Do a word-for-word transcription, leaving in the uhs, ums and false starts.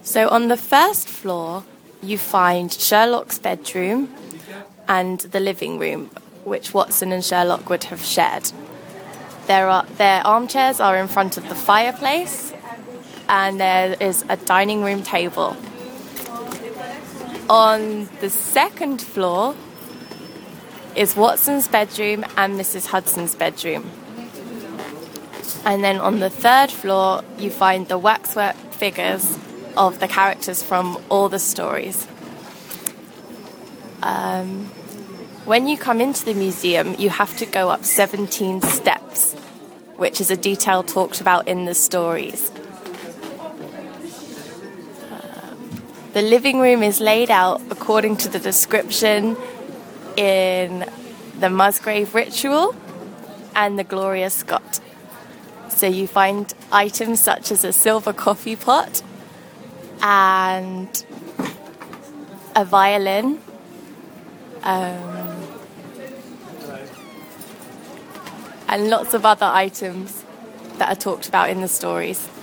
So on the first floor, you find Sherlock's bedroom and the living room, which Watson and Sherlock would have shared. There are their armchairs are in front of the fireplace, and there is a dining room table. On the second floor is Watson's bedroom and Missus Hudson's bedroom. And then on the third floor, you find the waxwork figures of the characters from all the stories. Um, when you come into the museum, you have to go up seventeen steps, which is a detail talked about in the stories. Uh, the living room is laid out according to the description in the Musgrave Ritual and the Gloria Scott. So you find items such as a silver coffee pot and a violin, um, and lots of other items that are talked about in the stories.